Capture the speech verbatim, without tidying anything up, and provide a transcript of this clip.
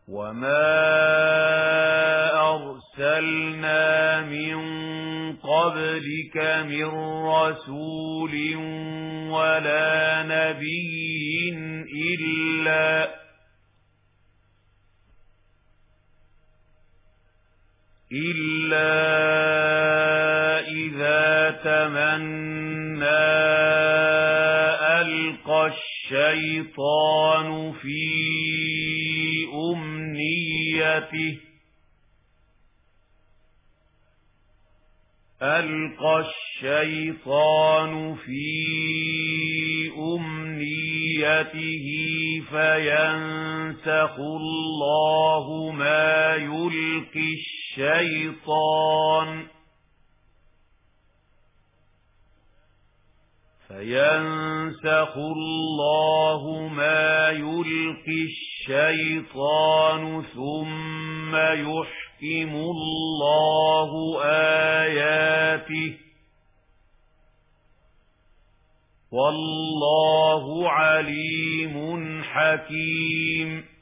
وما أرسلنا من قبلك من رسول ولا نبي إلا إلا إذا تمنى ألقى الشيطان في أمنيته ألقى الشيطان في أمنيته فينسخ الله ما يلقي الشيطان فينسخ الله ما يلقي الشيطان ثم يحكم الله آياته والله عليم حكيم.